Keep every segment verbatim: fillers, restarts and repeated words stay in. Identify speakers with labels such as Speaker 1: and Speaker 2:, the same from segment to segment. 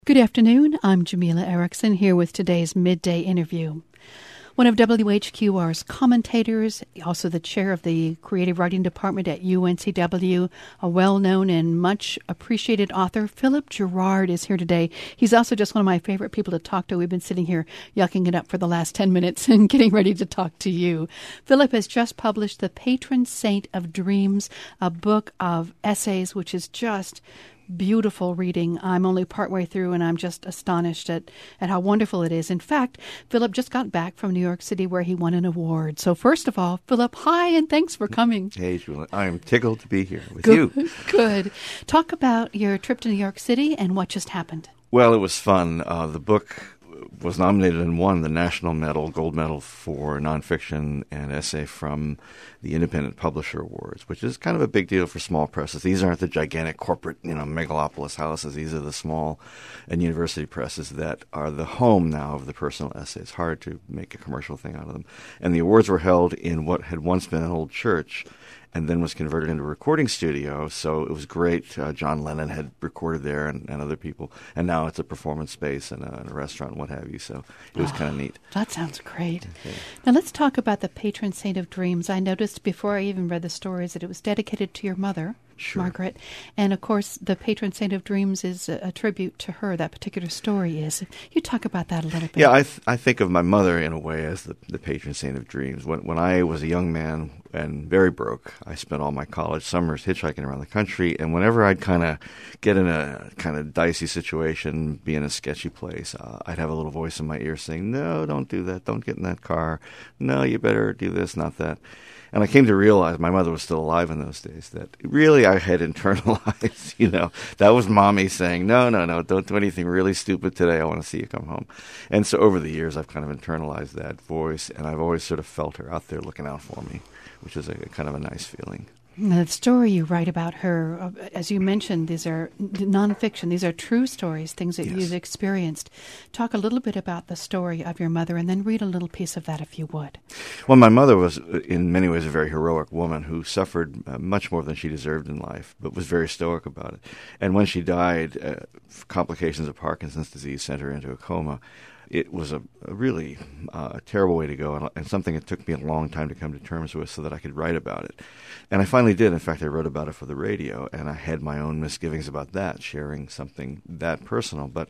Speaker 1: Good afternoon. I'm Jamila Erickson here with today's Midday Interview. One of W H Q R's commentators, also the chair of the Creative Writing Department at U N C W, a well-known and much appreciated author, Philip Gerard, is here today. He's also just one of my favorite people to talk to. We've been sitting here yucking it up for the last ten minutes and getting ready to talk to you. Philip has just published The Patron Saint of Dreams, a book of essays which is just beautiful reading. I'm only partway through, and I'm just astonished at, at how wonderful it is. In fact, Philip just got back from New York City where he won an award. So first of all, Philip, hi, and thanks for coming.
Speaker 2: Hey, Julie. I am tickled to be here with
Speaker 1: Good,
Speaker 2: you.
Speaker 1: Good. Talk about your trip to New York City and what just happened.
Speaker 2: Well, it was fun. Uh, the book was nominated and won the National Medal, Gold Medal for nonfiction and essay from the Independent Publisher Awards, which is kind of a big deal for small presses. These aren't the gigantic corporate, you know, megalopolis houses. These are the small and university presses that are the home now of the personal essay. It's hard to make a commercial thing out of them. And the awards were held in what had once been an old church and then was converted into a recording studio. So it was great. Uh, John Lennon had recorded there and, and other people. And now it's a performance space and a, and a restaurant and what have you. So it was oh, kind of neat.
Speaker 1: That sounds great. Okay. Now let's talk about the Patron Saint of Dreams. I noticed before I even read the stories that it was dedicated to your mother,
Speaker 2: Sure.
Speaker 1: Margaret. And, of course, the Patron Saint of Dreams is a, a tribute to her. That particular story is. You talk about that a little bit.
Speaker 2: Yeah, I th- I think of my mother in a way as the, the Patron Saint of Dreams. When when I was a young man and very broke, I spent all my college summers hitchhiking around the country. And whenever I'd kind of get in a kind of dicey situation, be in a sketchy place, uh, I'd have a little voice in my ear saying, no, don't do that. Don't get in that car. No, you better do this, not that. And I came to realize, my mother was still alive in those days, that really I had internalized, you know, that was mommy saying, no, no, no, don't do anything really stupid today. I want to see you come home. And so over the years, I've kind of internalized that voice, and I've always sort of felt her out there looking out for me, which is a, a kind of a nice feeling.
Speaker 1: The story you write about her, as you mentioned, these are nonfiction. These are true stories, things that yes. you've experienced. Talk a little bit about the story of your mother, and then read a little piece of that if you would.
Speaker 2: Well, my mother was, in many ways, a very heroic woman who suffered uh, much more than she deserved in life, but was very stoic about it. And when she died, uh, complications of Parkinson's disease sent her into a coma. It was a, a really uh, terrible way to go, and, and something it took me a long time to come to terms with so that I could write about it. And I finally did. In fact, I wrote about it for the radio, and I had my own misgivings about that, sharing something that personal. But,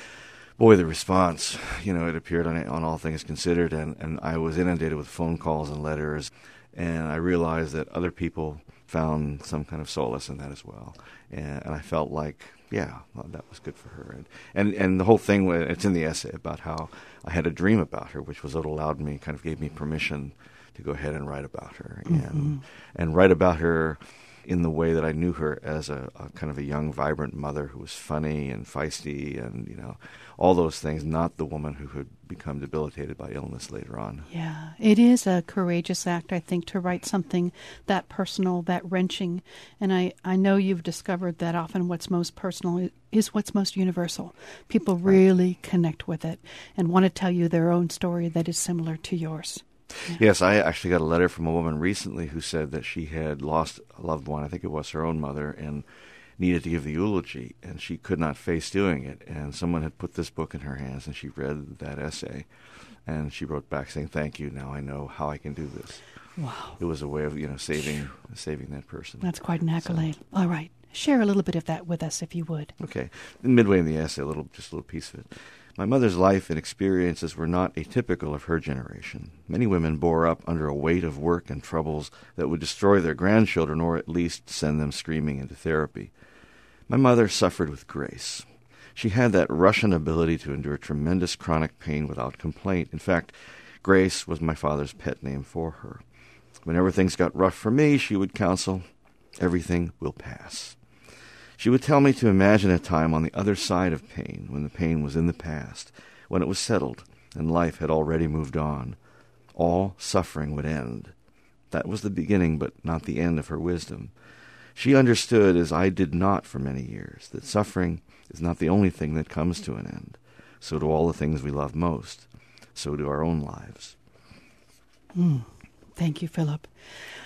Speaker 2: boy, the response, you know, it appeared on, on All Things Considered, and, and I was inundated with phone calls and letters, and I realized that other people found some kind of solace in that as well. And, and I felt like, yeah, well, that was good for her. And, and and the whole thing, it's in the essay about how I had a dream about her, which was what allowed me, kind of gave me permission to go ahead and write about her.
Speaker 1: Mm-hmm.
Speaker 2: And and write about her in the way that I knew her as a, a kind of a young, vibrant mother who was funny and feisty and, you know, all those things, not the woman who had become debilitated by illness later on.
Speaker 1: Yeah, it is a courageous act, I think, to write something that personal, that wrenching. And I, I know you've discovered that often what's most personal is what's most universal. People really right. connect with it and want to tell you their own story that is similar to yours. Yeah.
Speaker 2: Yes, I actually got a letter from a woman recently who said that she had lost a loved one, I think it was her own mother, and needed to give the eulogy, and she could not face doing it. And someone had put this book in her hands, and she read that essay, and she wrote back saying, thank you, now I know how I can do this.
Speaker 1: Wow.
Speaker 2: It was a way of, you know, saving saving that person.
Speaker 1: That's quite an accolade. So, all right. Share a little bit of that with us, if you would.
Speaker 2: Okay. Midway in the essay, a little, just a little piece of it. My mother's life and experiences were not atypical of her generation. Many women bore up under a weight of work and troubles that would destroy their grandchildren or at least send them screaming into therapy. My mother suffered with grace. She had that Russian ability to endure tremendous chronic pain without complaint. In fact, Grace was my father's pet name for her. Whenever things got rough for me, she would counsel, everything will pass. She would tell me to imagine a time on the other side of pain, when the pain was in the past, when it was settled and life had already moved on. All suffering would end. That was the beginning, but not the end of her wisdom. She understood, as I did not for many years, that suffering is not the only thing that comes to an end. So do all the things we love most. So do our own lives.
Speaker 1: Mm. Thank you, Philip.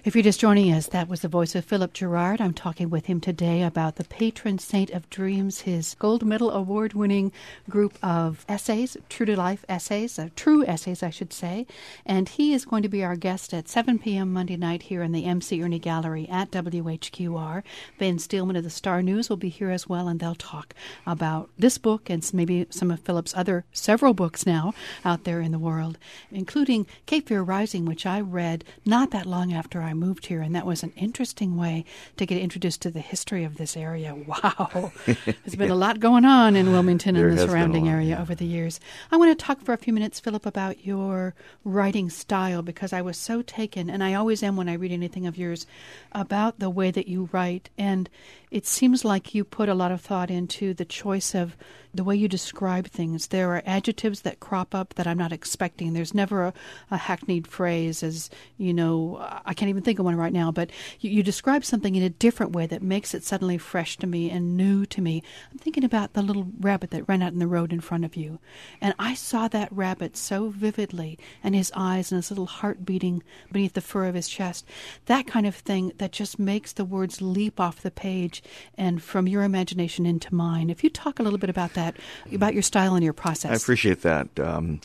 Speaker 1: If you're just joining us, that was the voice of Philip Gerard. I'm talking with him today about the Patron Saint of Dreams, his Gold Medal award-winning group of essays, true-to-life essays, uh, true essays, I should say. And he is going to be our guest at seven p.m. Monday night here in the M C Ernie Gallery at W H Q R. Ben Steelman of the Star News will be here as well, and they'll talk about this book and maybe some of Philip's other several books now out there in the world, including Cape Fear Rising, which I read not that long after I moved here, and that was an interesting way to get introduced to the history of this area. Wow. There's been a lot going on in Wilmington and the surrounding area yeah. over the years. I want to talk for a few minutes, Philip, about your writing style, because I was so taken, and I always am when I read anything of yours, about the way that you write. And it seems like you put a lot of thought into the choice of the way you describe things. There are adjectives that crop up that I'm not expecting. There's never a, a hackneyed phrase, as, you know, I can't even think of one right now, but you, you describe something in a different way that makes it suddenly fresh to me and new to me. I'm thinking about the little rabbit that ran out in the road in front of you. And I saw that rabbit so vividly, and his eyes and his little heart beating beneath the fur of his chest. That kind of thing that just makes the words leap off the page and from your imagination into mine. If you talk a little bit about that, about your style and your process.
Speaker 2: I appreciate that. Um,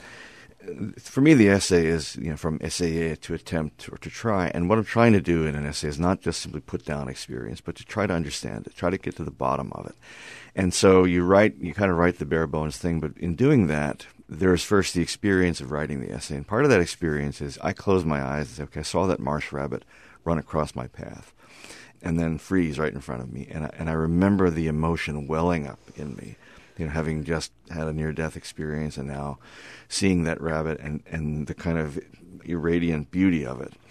Speaker 2: for me, the essay is, you know, from essayer to attempt or to try. And what I'm trying to do in an essay is not just simply put down experience, but to try to understand it, try to get to the bottom of it. And so you write, you kind of write the bare bones thing, but in doing that, there's first the experience of writing the essay. And part of that experience is I close my eyes and say, okay, I saw that marsh rabbit run across my path and then freeze right in front of me. And I, and I remember the emotion welling up in me. You know, having just had a near-death experience and now seeing that rabbit and, and the kind of irradiant beauty of it.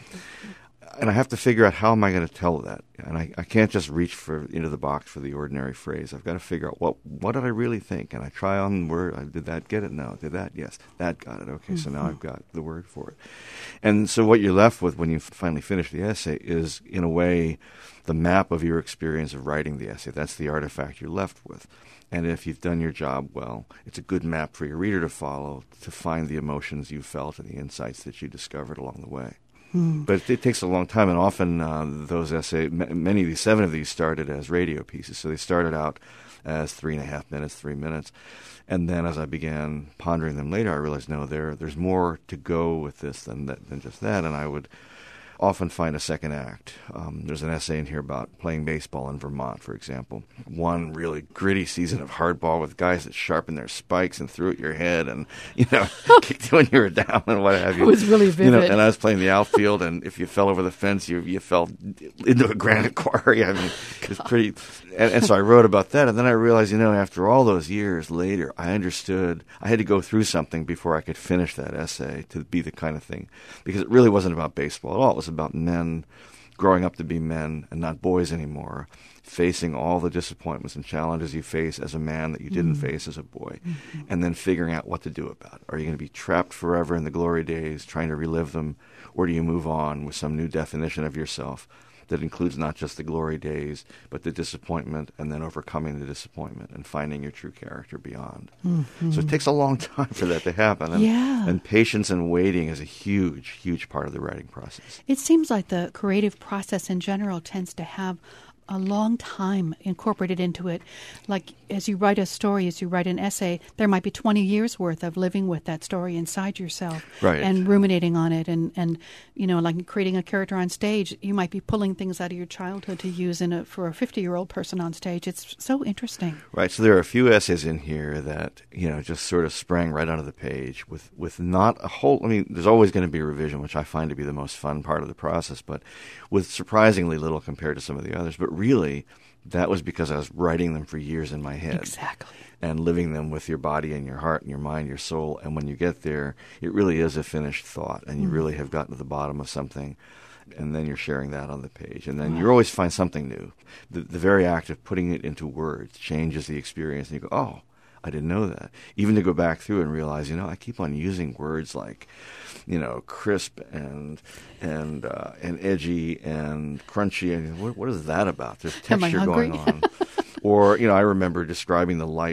Speaker 2: And I have to figure out, how am I going to tell that? And I, I can't just reach for into the box for the ordinary phrase. I've got to figure out, what what did I really think? And I try on the word. Did that get it? No. Did that? Yes. That got it. Okay, mm-hmm. So now I've got the word for it. And so what you're left with when you finally finish the essay is, in a way, the map of your experience of writing the essay. That's the artifact you're left with. And if you've done your job well, it's a good map for your reader to follow, to find the emotions you felt and the insights that you discovered along the way. Hmm. But it, it takes a long time, and often uh, those essays, m- many of these, seven of these started as radio pieces. So they started out as three and a half minutes, three minutes. And then as I began pondering them later, I realized, no, there there's more to go with this than that, than just that. And I would often find a second act. Um, there's an essay in here about playing baseball in Vermont, for example. One really gritty season of hardball with guys that sharpened their spikes and threw at your head and, you know, kicked you when you were down and what have you.
Speaker 1: It was really vivid.
Speaker 2: You know, and I was playing the outfield, and if you fell over the fence, you you fell into a granite quarry. I mean, it's pretty. And, and so I wrote about that, and then I realized, you know, after all those years later, I understood I had to go through something before I could finish that essay to be the kind of thing, because it really wasn't about baseball at all. It was about men growing up to be men and not boys anymore, facing all the disappointments and challenges you face as a man that you didn't mm-hmm. face as a boy, mm-hmm. and then figuring out what to do about it. Are you going to be trapped forever in the glory days, trying to relive them, or do you move on with some new definition of yourself that includes not just the glory days, but the disappointment, and then overcoming the disappointment and finding your true character beyond? Mm-hmm. So it takes a long time for that to happen. And,
Speaker 1: yeah.
Speaker 2: and patience and waiting is a huge, huge part of the writing process.
Speaker 1: It seems like the creative process in general tends to have a long time incorporated into it. Like, as you write a story, as you write an essay, there might be twenty years worth of living with that story inside yourself,
Speaker 2: right,
Speaker 1: and ruminating on it, and, and you know, like creating a character on stage. You might be pulling things out of your childhood to use in a, for a fifty-year-old person on stage. It's so interesting.
Speaker 2: Right. So there are a few essays in here that, you know, just sort of sprang right onto the page with, with not a whole, I mean, there's always going to be a revision, which I find to be the most fun part of the process, but with surprisingly little compared to some of the others. But really, that was because I was writing them for years in my head.
Speaker 1: Exactly.
Speaker 2: And living them with your body and your heart and your mind, your soul. And when you get there, it really is a finished thought, and you mm. really have gotten to the bottom of something. And then you're sharing that on the page. And then wow. you always find something new. The, the very act of putting it into words changes the experience. And you go, oh, I didn't know that. Even to go back through and realize, you know, I keep on using words like, you know, crisp and and uh, and edgy and crunchy. And what, what is that about? There's texture going on. Or, you know, I remember describing the light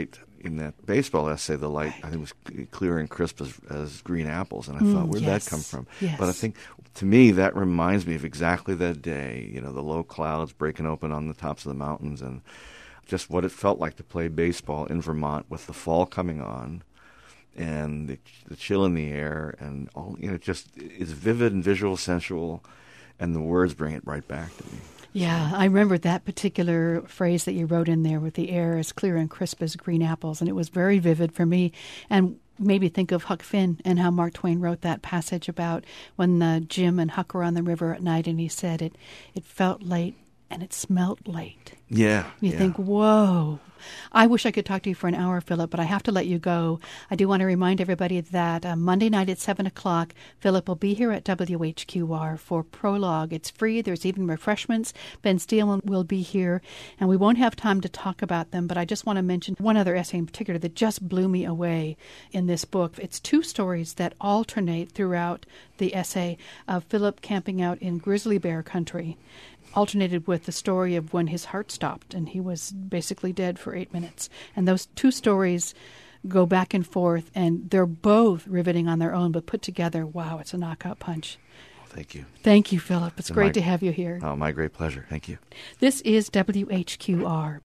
Speaker 2: in that baseball essay, the light, right. I think, was clear and crisp as, as green apples. And I
Speaker 1: mm,
Speaker 2: thought, where'd
Speaker 1: yes.
Speaker 2: that come from?
Speaker 1: Yes.
Speaker 2: But I think, to me, that reminds me of exactly that day, you know, the low clouds breaking open on the tops of the mountains and just what it felt like to play baseball in Vermont with the fall coming on and the, the chill in the air and all, you know, just it's vivid and visual, sensual, and the words bring it right back to me.
Speaker 1: Yeah, I remember that particular phrase that you wrote in there with the air as clear and crisp as green apples, and it was very vivid for me and made me think of Huck Finn and how Mark Twain wrote that passage about when uh, Jim and Huck were on the river at night, and he said it, it felt late and it smelt late.
Speaker 2: Yeah.
Speaker 1: You
Speaker 2: yeah.
Speaker 1: think, whoa. I wish I could talk to you for an hour, Philip, but I have to let you go. I do want to remind everybody that uh, Monday night at seven o'clock, Philip will be here at W H Q R for Prologue. It's free. There's even refreshments. Ben Steele will be here, and we won't have time to talk about them, but I just want to mention one other essay in particular that just blew me away in this book. It's two stories that alternate throughout the essay of Philip camping out in grizzly bear country, alternated with the story of when his heart stopped and he was basically dead for eight minutes. And those two stories go back and forth, and they're both riveting on their own, but put together, wow, it's a knockout punch.
Speaker 2: Well, thank you.
Speaker 1: Thank you, Philip. It's
Speaker 2: And
Speaker 1: great
Speaker 2: my,
Speaker 1: to have you here.
Speaker 2: Oh, my great pleasure. Thank you.
Speaker 1: This is W H Q R.